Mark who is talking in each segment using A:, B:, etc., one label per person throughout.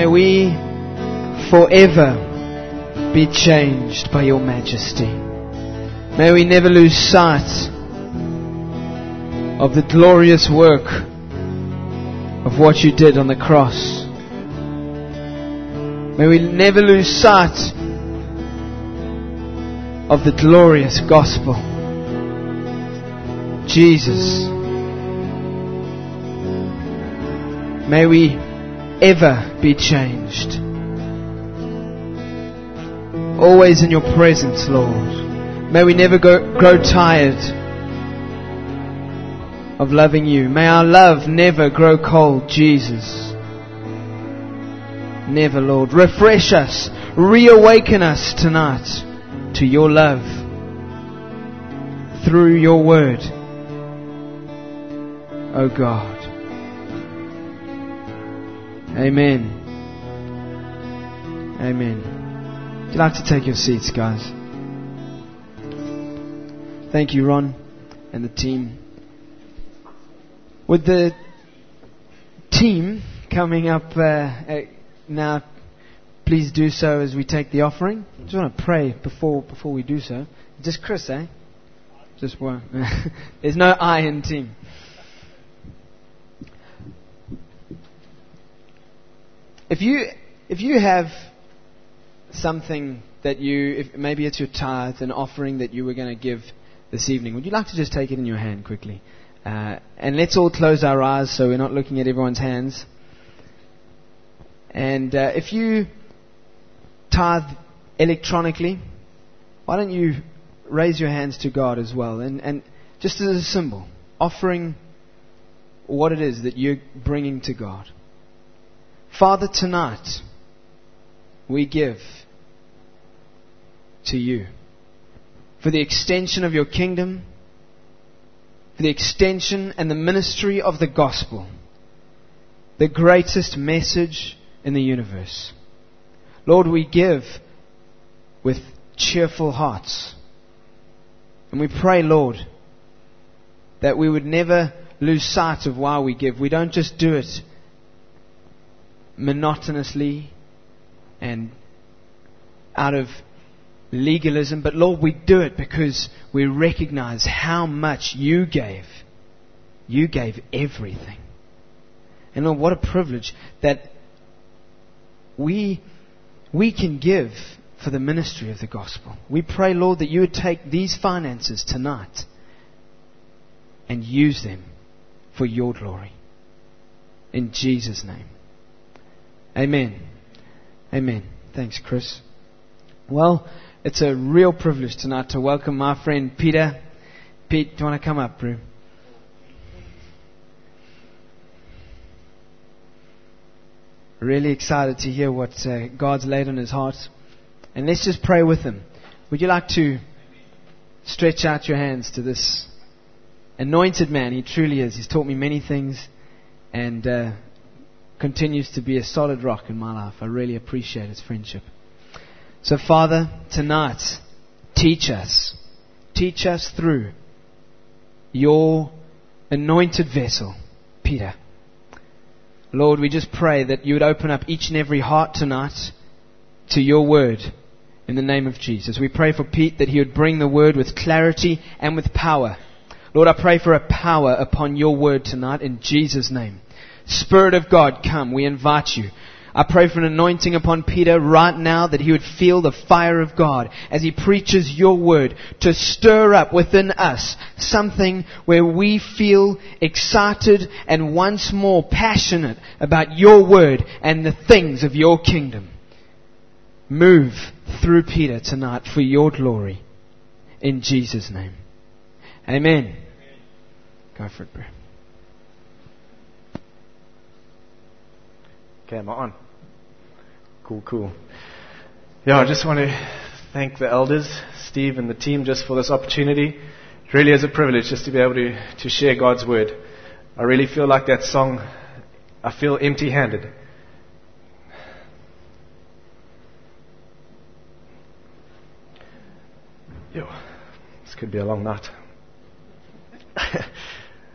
A: may we forever be changed by your majesty. May we never lose sight of the glorious work of what you did on the cross. May we never lose sight of the glorious gospel. Jesus, may we ever be changed. Always in your presence, Lord. May we never grow tired of loving you. May our love never grow cold, Jesus. Never, Lord. Refresh us. Reawaken us tonight to your love through your word. Oh God. Amen. Amen. Would you like to take your seats, guys? Thank you, Ron and the team. With the team coming up now, please do so as we take the offering. I just want to pray before we do so. Just Chris, eh? Just one. There's no I in team. If you have something that maybe it's your tithe, an offering that you were going to give this evening, would you like to just take it in your hand quickly? And let's all close our eyes so we're not looking at everyone's hands. And if you tithe electronically, why don't you raise your hands to God as well? And just as a symbol, offering what it is that you're bringing to God. Father, tonight we give to you for the extension of your kingdom, for the extension and the ministry of the gospel, the greatest message in the universe. Lord, we give with cheerful hearts. And we pray, Lord, that we would never lose sight of why we give. We don't just do it monotonously and out of legalism, but Lord, we do it because we recognize how much you gave. You gave everything. And Lord, what a privilege that we can give for the ministry of the gospel. We pray, Lord, that you would take these finances tonight and use them for your glory. In Jesus' name. Amen. Amen. Thanks, Chris. Well, it's a real privilege tonight to welcome my friend Peter. Pete, do you want to come up, bro? Really excited to hear what God's laid on his heart. And let's just pray with him. Would you like to stretch out your hands to this anointed man? He truly is. He's taught me many things and continues to be a solid rock in my life. I really appreciate his friendship. So, Father, tonight, teach us. Teach us through your anointed vessel, Peter. Lord, we just pray that you would open up each and every heart tonight to your word in the name of Jesus. We pray for Pete that he would bring the word with clarity and with power. Lord, I pray for a power upon your word tonight in Jesus' name. Spirit of God, come. We invite you. I pray for an anointing upon Peter right now that he would feel the fire of God as he preaches your word to stir up within us something where we feel excited and once more passionate about your word and the things of your kingdom. Move through Peter tonight for your glory. In Jesus' name. Amen. Go for it, bro.
B: Okay, am I on? Cool. Yeah, I just want to thank the elders, Steve and the team, just for this opportunity. It really is a privilege just to be able to share God's word. I really feel like that song, I feel empty-handed. This could be a long night.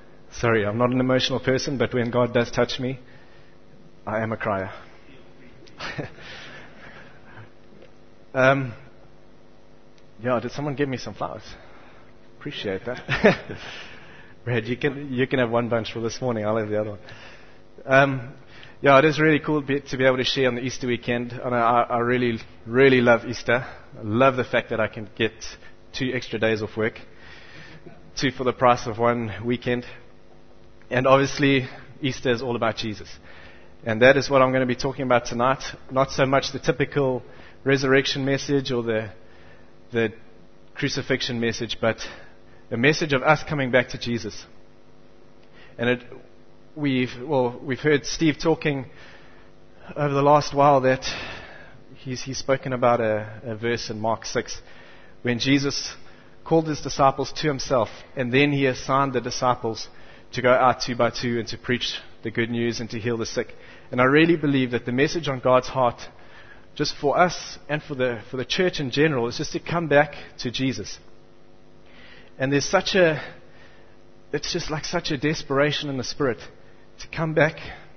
B: Sorry, I'm not an emotional person, but when God does touch me, I am a crier. Did someone give me some flowers? Appreciate that. Brad, you can have one bunch for this morning. I'll have the other one. It is really cool to be able to share on the Easter weekend. And I really, really love Easter. I love the fact that I can get 2 extra days off work. 2 for the price of 1 weekend. And obviously, Easter is all about Jesus. And that is what I'm going to be talking about tonight. Not so much the typical resurrection message or the crucifixion message, but a message of us coming back to Jesus. And we've heard Steve talking over the last while that he's spoken about a verse in Mark 6 when Jesus called his disciples to himself, and then he assigned the disciples to go out 2 by 2 and to preach the good news and to heal the sick. And I really believe that the message on God's heart, just for us and for the church in general, is just to come back to Jesus. And there's it's just like such a desperation in the spirit to come back.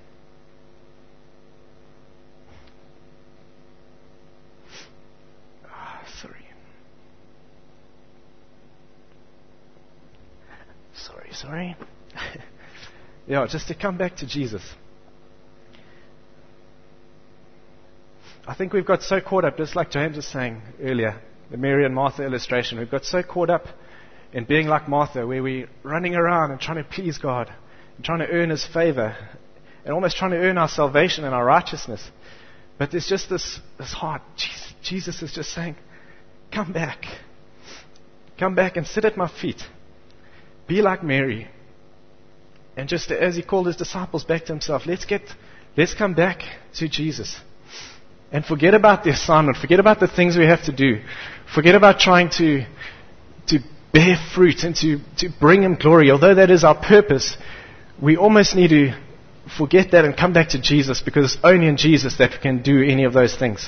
B: Sorry. Just to come back to Jesus. I think we've got so caught up, just like James was saying earlier, the Mary and Martha illustration. We've got so caught up in being like Martha, where we're running around and trying to please God, and trying to earn His favor, and almost trying to earn our salvation and our righteousness. But there's just this heart. Jesus is just saying, come back. Come back and sit at my feet. Be like Mary. And just as He called His disciples back to Himself, let's come back to Jesus. And forget about the assignment. Forget about the things we have to do. Forget about trying to bear fruit and to bring Him glory. Although that is our purpose, we almost need to forget that and come back to Jesus, because it's only in Jesus that we can do any of those things.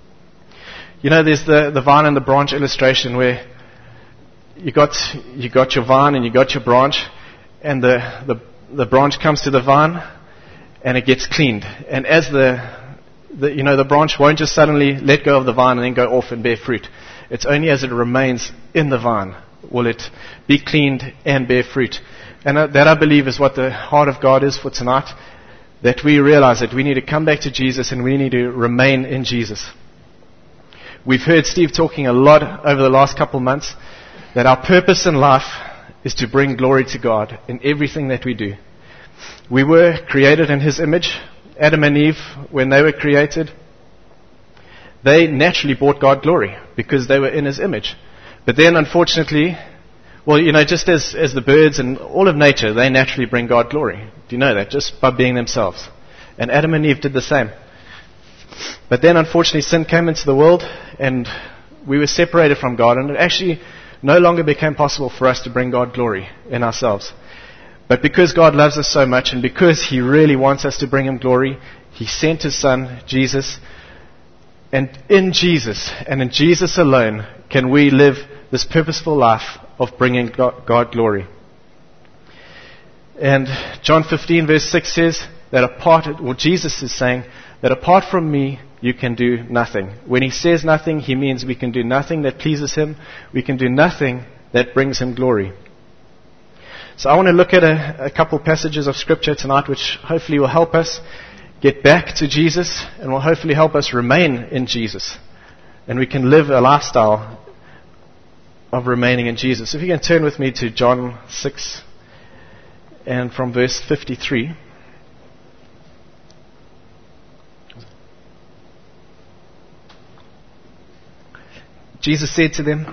B: There's the vine and the branch illustration where you got your vine and you got your branch, and the branch comes to the vine and it gets cleaned. And as the branch won't just suddenly let go of the vine and then go off and bear fruit. It's only as it remains in the vine will it be cleaned and bear fruit. And that, I believe, is what the heart of God is for tonight, that we realize that we need to come back to Jesus and we need to remain in Jesus. We've heard Steve talking a lot over the last couple months that our purpose in life is to bring glory to God in everything that we do. We were created in His image. Adam and Eve, when they were created, they naturally brought God glory because they were in His image. But then, unfortunately, just as the birds and all of nature, they naturally bring God glory. Do you know that? Just by being themselves. And Adam and Eve did the same. But then, unfortunately, sin came into the world and we were separated from God, and it actually no longer became possible for us to bring God glory in ourselves. But because God loves us so much, and because He really wants us to bring Him glory, He sent His Son, Jesus. And in Jesus, and in Jesus alone, can we live this purposeful life of bringing God glory. And John 15 verse 6 says that Jesus is saying that apart from me, you can do nothing. When He says nothing, He means we can do nothing that pleases Him. We can do nothing that brings Him glory. So I want to look at a couple passages of Scripture tonight, which hopefully will help us get back to Jesus and will hopefully help us remain in Jesus. And we can live a lifestyle of remaining in Jesus. If you can turn with me to John 6 and from verse 53. Jesus said to them,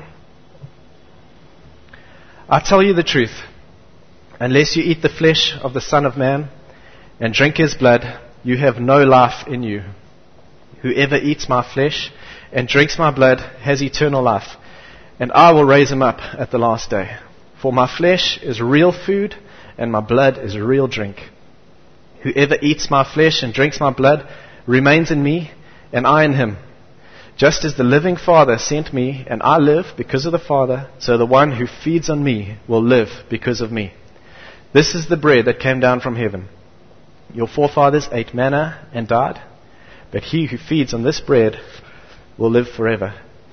B: I tell you the truth, unless you eat the flesh of the Son of Man and drink His blood, you have no life in you. Whoever eats my flesh and drinks my blood has eternal life, and I will raise him up at the last day. For my flesh is real food, and my blood is real drink. Whoever eats my flesh and drinks my blood remains in me, and I in him. Just as the living Father sent me, and I live because of the Father, so the one who feeds on me will live because of me. This is the bread that came down from heaven. Your forefathers ate manna and died, but he who feeds on this bread will live forever.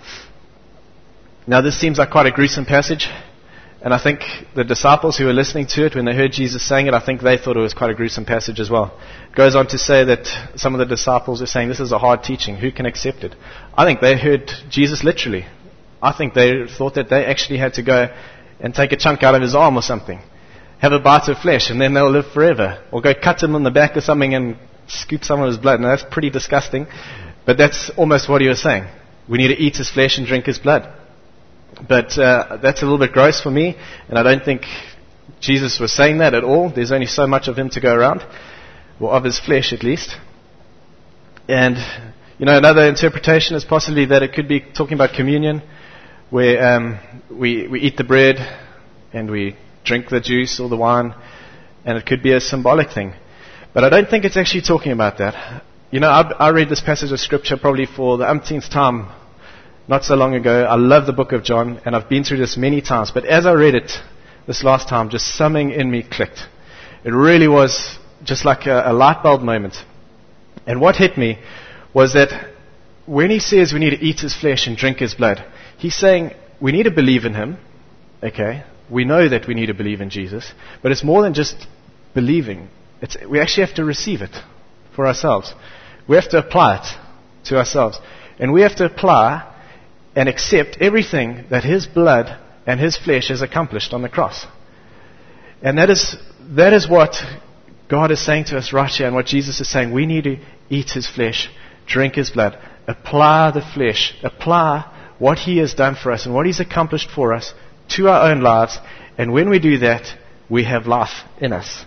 B: Now this seems like quite a gruesome passage, and I think the disciples who were listening to it, when they heard Jesus saying it, I think they thought it was quite a gruesome passage as well. It goes on to say that some of the disciples are saying, this is a hard teaching, who can accept it? I think they heard Jesus literally. I think they thought that they actually had to go and take a chunk out of his arm or something, have a bite of flesh, and then they'll live forever. Or go cut him on the back or something and scoop some of his blood. Now that's pretty disgusting, but that's almost what he was saying. We need to eat his flesh and drink his blood. But that's a little bit gross for me, and I don't think Jesus was saying that at all. There's only so much of him to go around, or of his flesh at least. And, another interpretation is possibly that it could be talking about communion, where we eat the bread and we drink the juice or the wine, and it could be a symbolic thing. But I don't think it's actually talking about that. I read this passage of Scripture probably for the umpteenth time not so long ago. I love the book of John, and I've been through this many times. But as I read it this last time, just something in me clicked. It really was just like a light bulb moment. And what hit me was that when he says we need to eat his flesh and drink his blood, he's saying we need to believe in him. Okay? We know that we need to believe in Jesus. But it's more than just believing. We actually have to receive it for ourselves. We have to apply it to ourselves. And we have to apply and accept everything that his blood and his flesh has accomplished on the cross. And that is what God is saying to us right here, and what Jesus is saying. We need to eat his flesh, drink his blood, apply the flesh, apply what he has done for us and what he's accomplished for us to our own lives. And when we do that, we have life in us.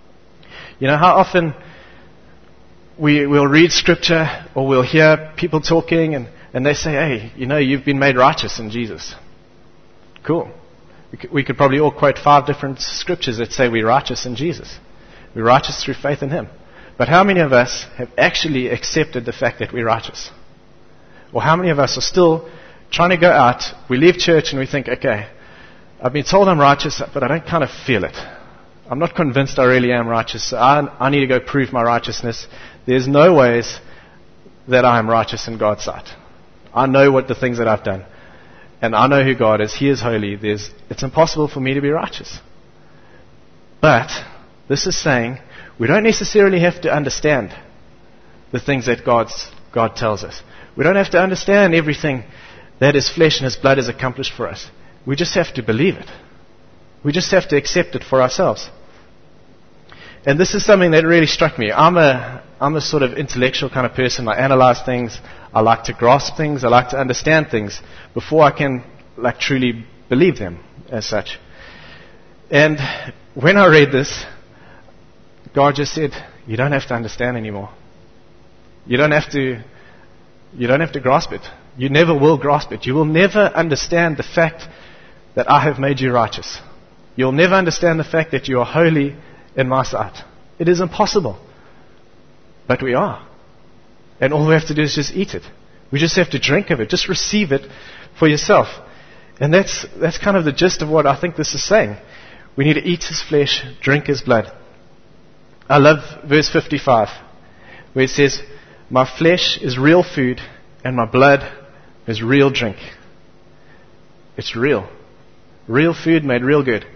B: How often we'll read Scripture, or we'll hear people talking, and they say, hey, you've been made righteous in Jesus. Cool. We could probably all quote 5 different scriptures that say we're righteous in Jesus. We're righteous through faith in him. But how many of us have actually accepted the fact that we're righteous? Or how many of us are still trying to go out, we leave church and we think, okay, I've been told I'm righteous, but I don't kind of feel it. I'm not convinced I really am righteous, so I need to go prove my righteousness. There's no ways that I am righteous in God's sight. I know what the things that I've done. And I know who God is. He is holy. It's impossible for me to be righteous. But this is saying we don't necessarily have to understand the things that God tells us. We don't have to understand everything that his flesh and his blood has accomplished for us. We just have to believe it. We just have to accept it for ourselves. And this is something that really struck me. I'm a sort of intellectual kind of person. I analyze things. I like to grasp things. I like to understand things before I can truly believe them as such. And when I read this, God just said, you don't have to understand anymore. You don't have to grasp it. You never will grasp it. You will never understand the fact that I have made you righteous. You'll never understand the fact that you are holy in my sight. It is impossible. But we are. And all we have to do is just eat it. We just have to drink of it. Just receive it for yourself. And that's kind of the gist of what I think this is saying. We need to eat his flesh, drink his blood. I love verse 55, where it says, my flesh is real food and my blood is real drink. It's real. Real food made real good.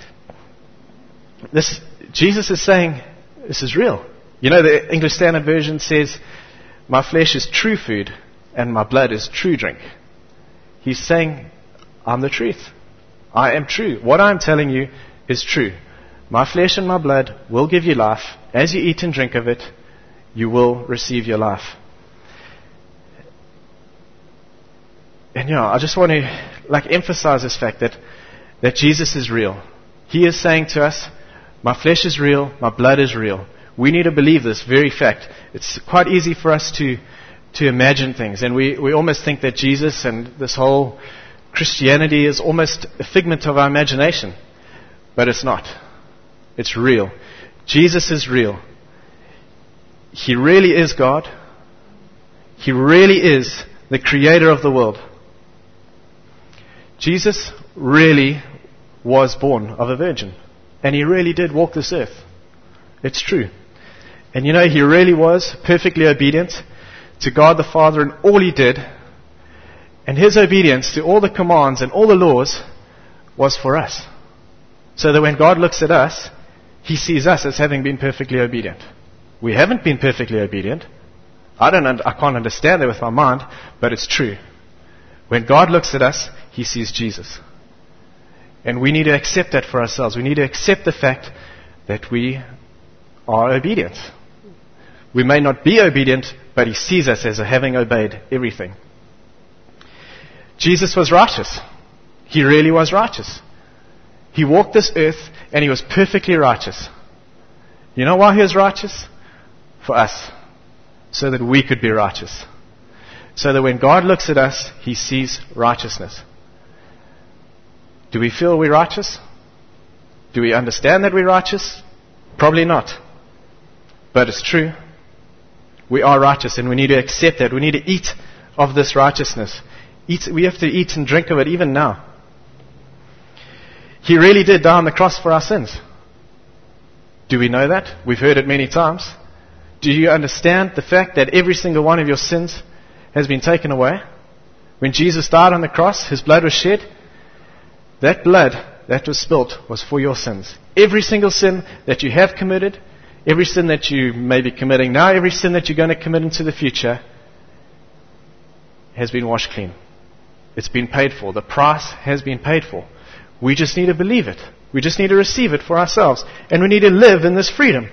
B: Jesus is saying, this is real. The English Standard Version says, my flesh is true food and my blood is true drink. He's saying, I'm the truth. I am true. What I'm telling you is true. My flesh and my blood will give you life. As you eat and drink of it, you will receive your life. And I just want to emphasize this fact that Jesus is real. He is saying to us, my flesh is real, my blood is real. We need to believe this very fact. It's quite easy for us to imagine things, and we almost think that Jesus and this whole Christianity is almost a figment of our imagination. But it's not. It's real. Jesus is real. He really is God. He really is the creator of the world. Jesus really was born of a virgin. And he really did walk this earth. It's true. And he really was perfectly obedient. to God the Father in all he did, and his obedience to all the commands and all the laws was for us. So that when God looks at us, he sees us as having been perfectly obedient. We haven't been perfectly obedient. I can't understand that with my mind, but it's true. When God looks at us, he sees Jesus. And we need to accept that for ourselves. We need to accept the fact that we are obedient. We may not be obedient, but he sees us as having obeyed everything. Jesus was righteous. He really was righteous. He walked this earth and he was perfectly righteous. You know why he was righteous? For us. So that we could be righteous. So that when God looks at us, he sees righteousness. Do we feel we're righteous? Do we understand that we're righteous? Probably not. But it's true. We are righteous and we need to accept that. We need to eat of this righteousness. We have to eat and drink of it even now. He really did die on the cross for our sins. Do we know that? We've heard it many times. Do you understand the fact that every single one of your sins has been taken away? When Jesus died on the cross, his blood was shed. That blood that was spilt was for your sins. Every single sin that you have committed, every sin that you may be committing now, every sin that you're going to commit into the future has been washed clean. It's been paid for. The price has been paid for. We just need to believe it. We just need to receive it for ourselves. And we need to live in this freedom.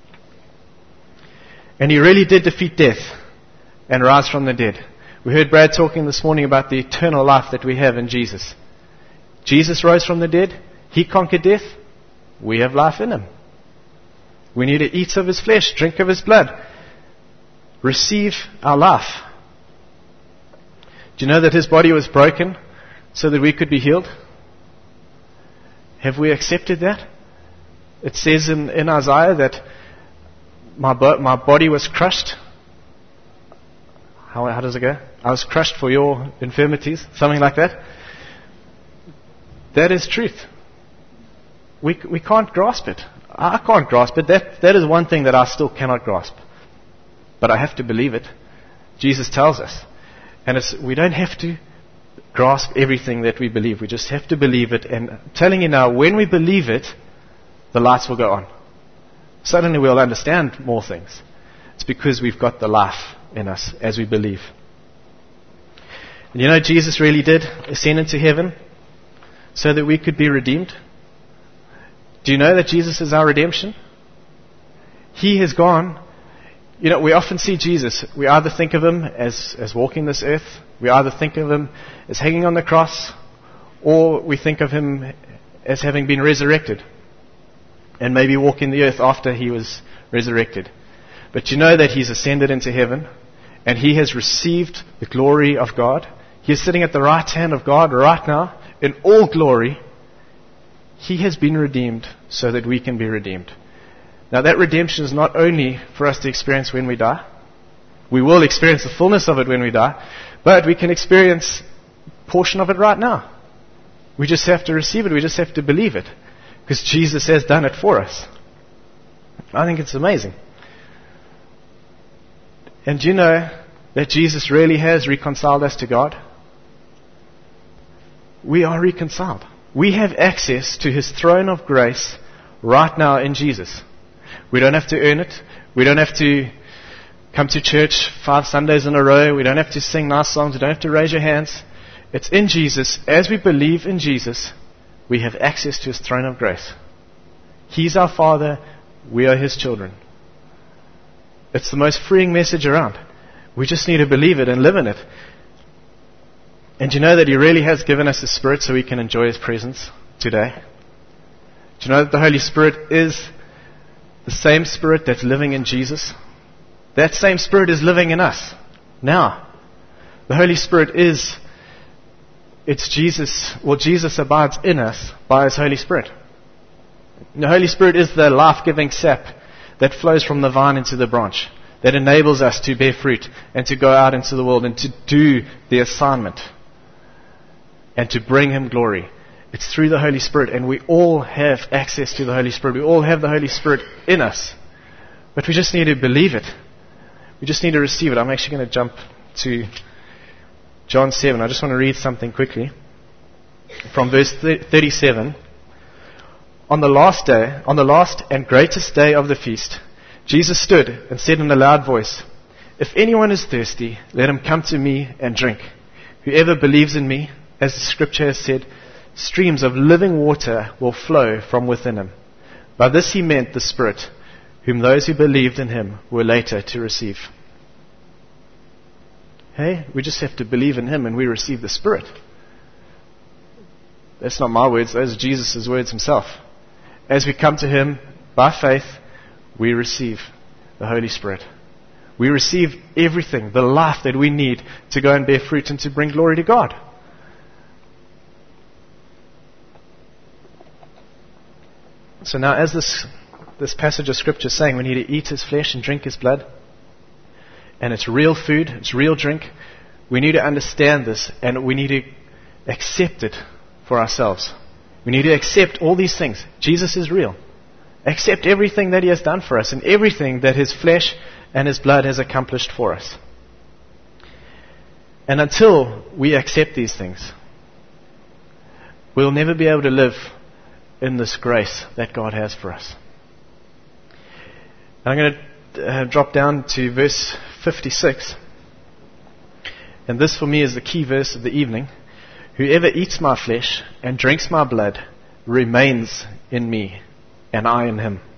B: And he really did defeat death and rise from the dead. We heard Brad talking this morning about the eternal life that we have in Jesus. Jesus rose from the dead. He conquered death. We have life in him. We need to eat of his flesh, drink of his blood, receive our life. Do you know that his body was broken so that we could be healed? Have we accepted that? It says in Isaiah that my body was crushed. How does it go? I was crushed for your infirmities. Something like that. That is truth. We can't grasp it. I can't grasp it. That is one thing that I still cannot grasp. But I have to believe it. Jesus tells us. And we don't have to grasp everything that we believe. We just have to believe it. And I'm telling you now, when we believe it, the lights will go on. Suddenly we'll understand more things. It's because we've got the life in us as we believe. And you know, Jesus really did ascend into heaven so that we could be redeemed. Do you know that Jesus is our redemption? He has gone. You know, we often see Jesus. We either think of him as walking this earth. We either think of him as hanging on the cross. Or we think of him as having been resurrected. And maybe walking the earth after he was resurrected. But you know that he's ascended into heaven. And he has received the glory of God. He is sitting at the right hand of God right now in all glory. He has been redeemed so that we can be redeemed. Now that redemption is not only for us to experience when we die. We will experience the fullness of it when we die. But we can experience a portion of it right now. We just have to receive it. We just have to believe it. Because Jesus has done it for us. I think it's amazing. And do you know that Jesus really has reconciled us to God? We are reconciled. We have access to his throne of grace right now in Jesus. We don't have to earn it. We don't have to come to church 5 Sundays in a row. We don't have to sing nice songs. We don't have to raise your hands. It's in Jesus. As we believe in Jesus, we have access to his throne of grace. He's our Father. We are his children. It's the most freeing message around. We just need to believe it and live in it. And you know that he really has given us his Spirit so we can enjoy his presence today? Do you know that the Holy Spirit is the same Spirit that's living in Jesus? That same Spirit is living in us now. The Holy Spirit it's Jesus. Well, Jesus abides in us by his Holy Spirit. The Holy Spirit is the life-giving sap that flows from the vine into the branch, that enables us to bear fruit and to go out into the world and to do the assignment and to bring him glory. It's through the Holy Spirit, and we all have access to the Holy Spirit. We all have the Holy Spirit in us. But we just need to believe it. We just need to receive it. I'm actually going to jump to John 7. I just want to read something quickly. From verse 37. On the last and greatest day of the feast, Jesus stood and said in a loud voice, "If anyone is thirsty, let him come to me and drink. Whoever believes in me, as the scripture has said, streams of living water will flow from within him." By this he meant the Spirit, whom those who believed in him were later to receive. Hey, we just have to believe in him and we receive the Spirit. That's not my words, those are Jesus' words himself. As we come to him by faith, we receive the Holy Spirit. We receive everything, the life that we need to go and bear fruit and to bring glory to God. So now, as this passage of Scripture is saying, we need to eat his flesh and drink his blood. And it's real food, it's real drink. We need to understand this and we need to accept it for ourselves. We need to accept all these things. Jesus is real. Accept everything that he has done for us and everything that his flesh and his blood has accomplished for us. And until we accept these things, we'll never be able to live in this grace that God has for us. And I'm going to drop down to verse 56. And this for me is the key verse of the evening. "Whoever eats my flesh and drinks my blood remains in me, and I in him."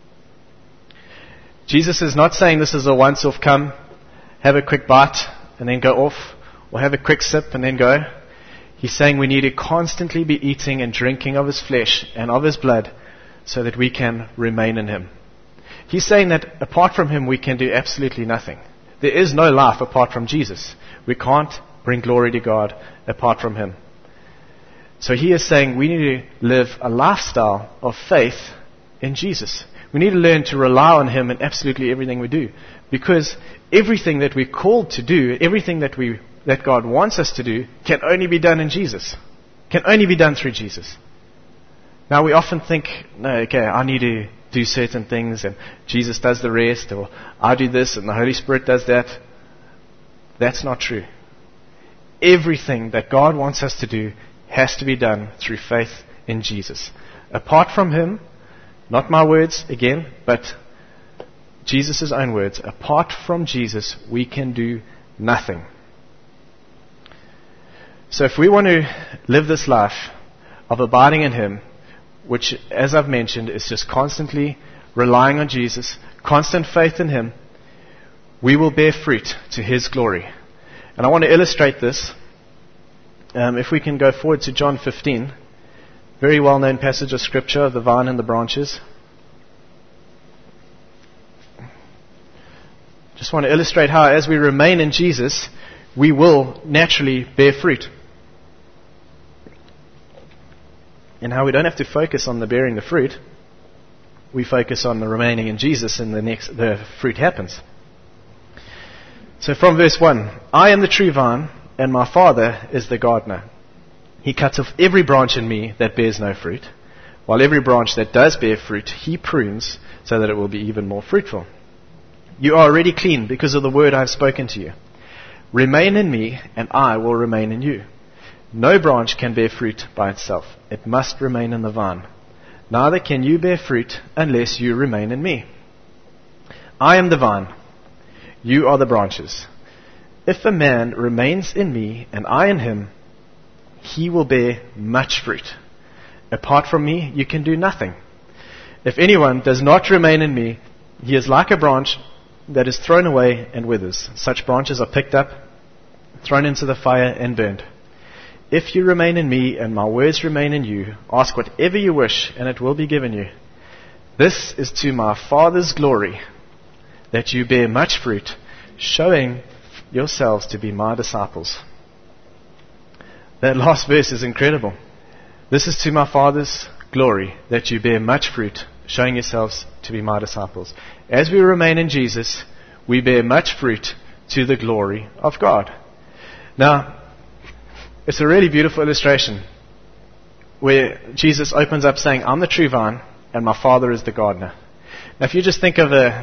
B: Jesus is not saying this is a once-off, come, have a quick bite, and then go off, or have a quick sip and then go. He's saying we need to constantly be eating and drinking of his flesh and of his blood so that we can remain in him. He's saying that apart from him we can do absolutely nothing. There is no life apart from Jesus. We can't bring glory to God apart from him. So he is saying we need to live a lifestyle of faith in Jesus. We need to learn to rely on him in absolutely everything we do. Because everything that we're called to do, everything that God wants us to do, can only be done in Jesus. Can only be done through Jesus. Now we often think, no, okay, I need to do certain things and Jesus does the rest, or I do this and the Holy Spirit does that. That's not true. Everything that God wants us to do has to be done through faith in Jesus. Apart from him, not my words again, but Jesus' own words, apart from Jesus, we can do nothing. So if we want to live this life of abiding in him, which, as I've mentioned, is just constantly relying on Jesus, constant faith in him, we will bear fruit to his glory. And I want to illustrate this. If we can go forward to John 15, very well-known passage of Scripture of the vine and the branches. Just want to illustrate how, as we remain in Jesus, we will naturally bear fruit. And how we don't have to focus on the bearing the fruit. We focus on the remaining in Jesus, and the fruit happens. So from verse 1, "I am the true vine, and my Father is the gardener. He cuts off every branch in me that bears no fruit, while every branch that does bear fruit, he prunes so that it will be even more fruitful. You are already clean because of the word I have spoken to you. Remain in me, and I will remain in you. No branch can bear fruit by itself. It must remain in the vine. Neither can you bear fruit unless you remain in me. I am the vine. You are the branches. If a man remains in me and I in him, he will bear much fruit. Apart from me, you can do nothing. If anyone does not remain in me, he is like a branch that is thrown away and withers. Such branches are picked up, thrown into the fire, and burned. If you remain in me and my words remain in you, ask whatever you wish and it will be given you. This is to my Father's glory, that you bear much fruit, showing yourselves to be my disciples." That last verse is incredible. This is to my Father's glory, that you bear much fruit, showing yourselves to be my disciples. As we remain in Jesus, we bear much fruit to the glory of God. Now, it's a really beautiful illustration where Jesus opens up saying, "I'm the true vine and my Father is the gardener." Now, if you just think of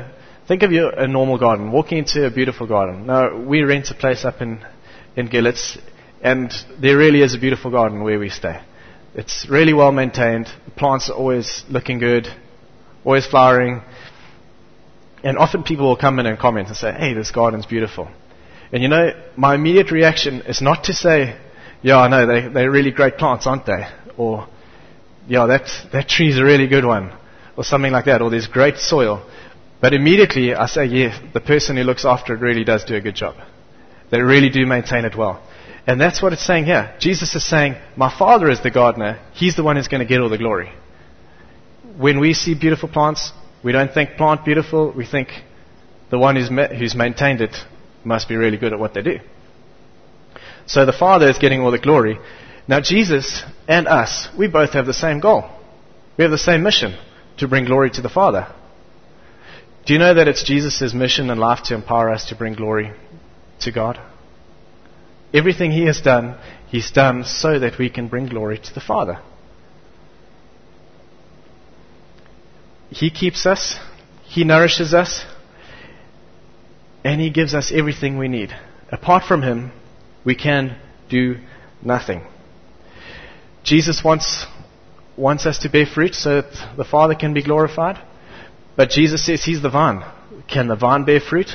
B: Think of a normal garden, walking into a beautiful garden. Now, we rent a place up in Gillets, and there really is a beautiful garden where we stay. It's really well maintained. The plants are always looking good, always flowering. And often people will come in and comment and say, hey, this garden's beautiful. And you know, my immediate reaction is not to say, yeah, I know, they're really great plants, aren't they? Or, yeah, that tree's a really good one. Or something like that. Or there's great soil. But immediately I say, yeah, the person who looks after it really does do a good job. They really do maintain it well. And that's what it's saying here. Jesus is saying, my Father is the gardener. He's the one who's going to get all the glory. When we see beautiful plants, we don't think plant beautiful. We think the one who's maintained it must be really good at what they do. So the Father is getting all the glory. Now Jesus and us, we both have the same goal. We have the same mission, to bring glory to the Father. Do you know that it's Jesus' mission in life to empower us to bring glory to God? Everything He has done, He's done so that we can bring glory to the Father. He keeps us, He nourishes us, and He gives us everything we need. Apart from Him, we can do nothing. Jesus wants us to bear fruit so that the Father can be glorified. But Jesus says He's the vine. Can the vine bear fruit?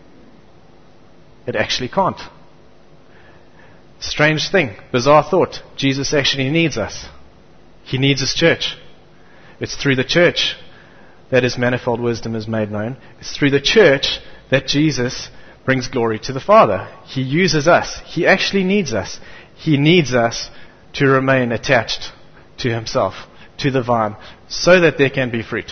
B: It actually can't. Strange thing, bizarre thought. Jesus actually needs us. He needs His church. It's through the church that His manifold wisdom is made known. It's through the church that Jesus brings glory to the Father. He uses us. He actually needs us. He needs us to remain attached to Himself, to the vine, so that there can be fruit.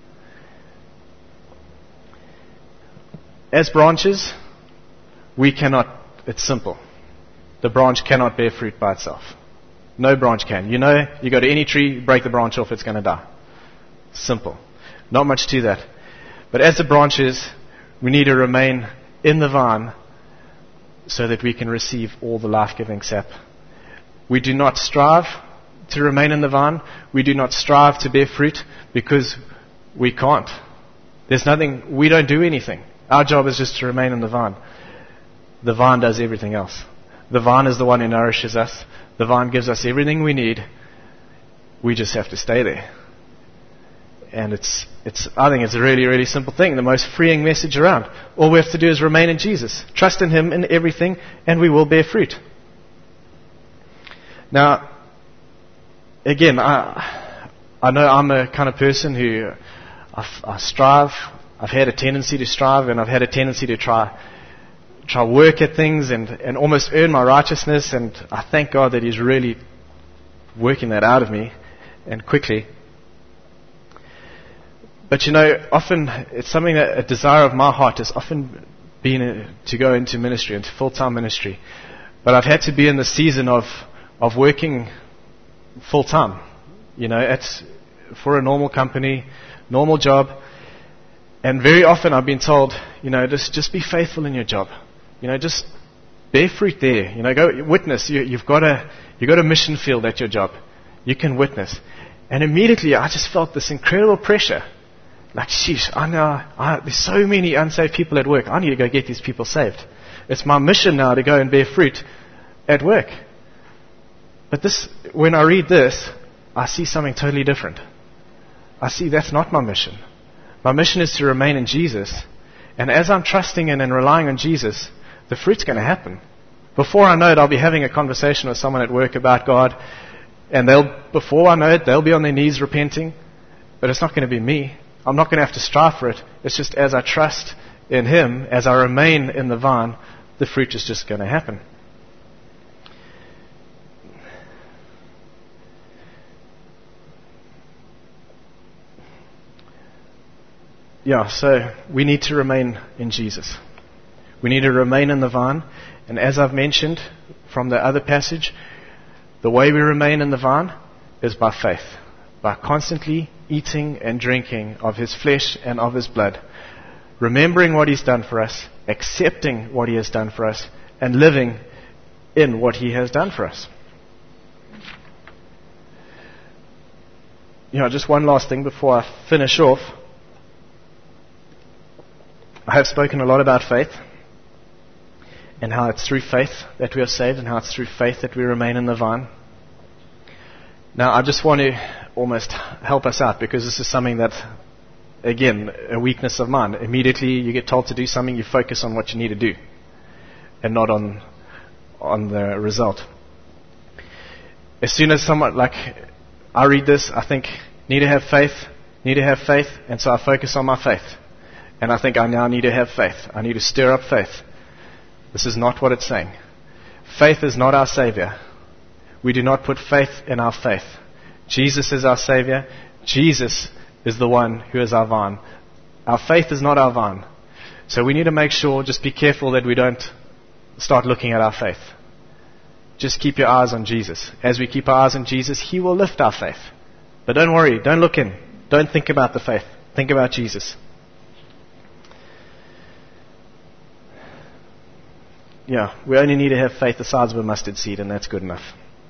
B: As branches, we cannot, it's simple. The branch cannot bear fruit by itself. No branch can. You know, you go to any tree, break the branch off, it's going to die. Simple. Not much to that. But as the branches, we need to remain in the vine so that we can receive all the life-giving sap. We do not strive to remain in the vine. We do not strive to bear fruit because we can't. There's nothing, we don't do anything. Our job is just to remain in the vine. The vine does everything else. The vine is the one who nourishes us. The vine gives us everything we need. We just have to stay there. And I think it's a really, really simple thing. The most freeing message around. All we have to do is remain in Jesus. Trust in Him in everything, and we will bear fruit. Now, again, I know I'm a kind of person who I strive. I've had a tendency to strive, and I've had a tendency to try work at things and almost earn my righteousness. And I thank God that He's really working that out of me, and quickly. But you know, often it's something that a desire of my heart has often been to go into ministry, into full-time ministry. But I've had to be in the season of working full-time. You know, for a normal company, normal job. And very often I've been told, you know, just be faithful in your job. You know, just bear fruit there. You know, go witness. You've got a mission field at your job. You can witness. And immediately I just felt this incredible pressure. Like, sheesh, I know there's so many unsaved people at work. I need to go get these people saved. It's my mission now to go and bear fruit at work. But when I read this, I see something totally different. I see that's not my mission. My mission is to remain in Jesus. And as I'm trusting in and relying on Jesus, the fruit's going to happen. Before I know it, I'll be having a conversation with someone at work about God. And before I know it, they'll be on their knees repenting. But it's not going to be me. I'm not going to have to strive for it. It's just as I trust in Him, as I remain in the vine, the fruit is just going to happen. Yeah, so we need to remain in Jesus. We need to remain in the vine. And as I've mentioned from the other passage, the way we remain in the vine is by faith. By constantly eating and drinking of His flesh and of His blood. Remembering what He's done for us, accepting what He has done for us, and living in what He has done for us. You know, just one last thing before I finish off. I have spoken a lot about faith and how it's through faith that we are saved and how it's through faith that we remain in the vine. Now, I just want to almost help us out because this is something that, again, a weakness of mine. Immediately you get told to do something, you focus on what you need to do and not on the result. As soon as I read this, I think, need to have faith, and so I focus on my faith. And I think I now need to have faith. I need to stir up faith. This is not what it's saying. Faith is not our Savior. We do not put faith in our faith. Jesus is our Savior. Jesus is the one who is our vine. Our faith is not our vine. So we need to make sure, just be careful that we don't start looking at our faith. Just keep your eyes on Jesus. As we keep our eyes on Jesus, He will lift our faith. But don't worry, don't look in. Don't think about the faith. Think about Jesus. Yeah, we only need to have faith the size of a mustard seed, and that's good enough.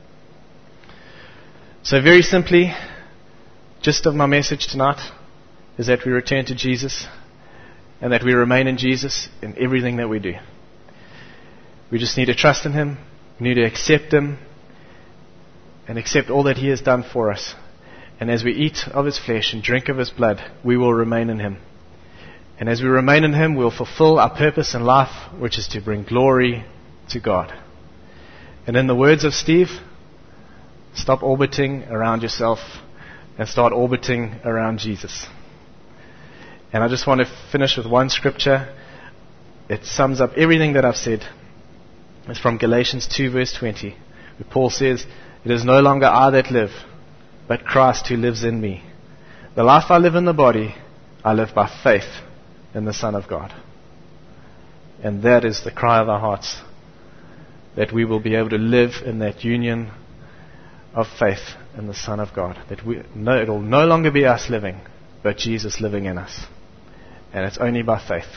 B: So very simply, gist of my message tonight is that we return to Jesus and that we remain in Jesus in everything that we do. We just need to trust in Him. We need to accept Him and accept all that He has done for us. And as we eat of His flesh and drink of His blood, we will remain in Him. And as we remain in Him, we'll fulfill our purpose in life, which is to bring glory to God. And in the words of Steve, stop orbiting around yourself and start orbiting around Jesus. And I just want to finish with one scripture. It sums up everything that I've said. It's from Galatians 2 verse 20, where Paul says, "It is no longer I that live, but Christ who lives in me. The life I live in the body, I live by faith in the Son of God." And that is the cry of our hearts, that we will be able to live in that union of faith in the Son of God. That it will no longer be us living, but Jesus living in us. And it's only by faith.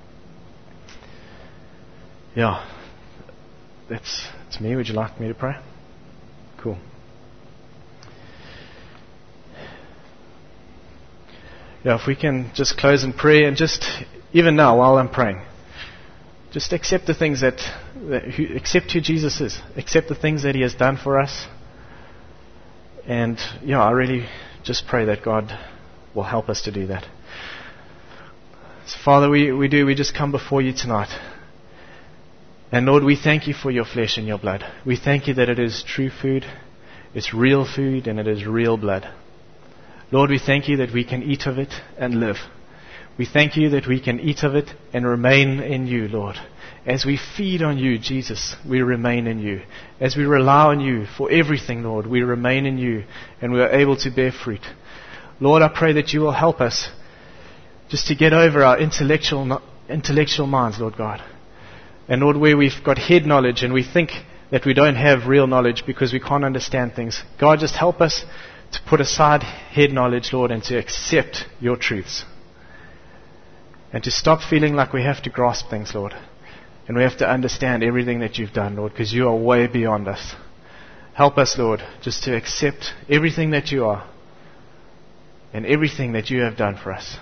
B: Yeah. That's me. Would you like me to pray? Cool. Yeah, if we can just close in prayer and just, even now while I'm praying, just accept the things accept who Jesus is. Accept the things that He has done for us. And, I really just pray that God will help us to do that. So, Father, we just come before You tonight. And Lord, we thank You for Your flesh and Your blood. We thank You that it is true food, it's real food, and it is real blood. Lord, we thank You that we can eat of it and live. We thank You that we can eat of it and remain in You, Lord. As we feed on You, Jesus, we remain in You. As we rely on You for everything, Lord, we remain in You and we are able to bear fruit. Lord, I pray that You will help us just to get over our intellectual minds, Lord God. And Lord, where we've got head knowledge and we think that we don't have real knowledge because we can't understand things, God, just help us to put aside head knowledge, Lord, and to accept Your truths. And to stop feeling like we have to grasp things, Lord. And we have to understand everything that You've done, Lord, because You are way beyond us. Help us, Lord, just to accept everything that You are and everything that You have done for us.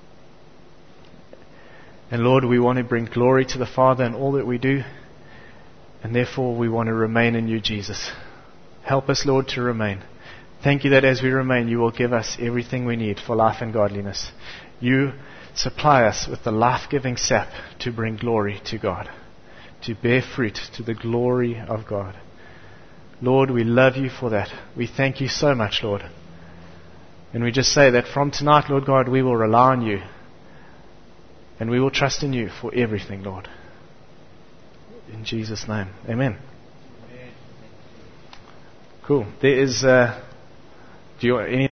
B: And Lord, we want to bring glory to the Father in all that we do. And therefore we want to remain in You, Jesus. Help us, Lord, to remain. Thank You that as we remain, You will give us everything we need for life and godliness. You supply us with the life-giving sap to bring glory to God, to bear fruit to the glory of God. Lord, we love You for that. We thank You so much, Lord. And we just say that from tonight, Lord God, we will rely on You. And we will trust in You for everything, Lord. In Jesus' name. Amen. Cool. There is... do you want any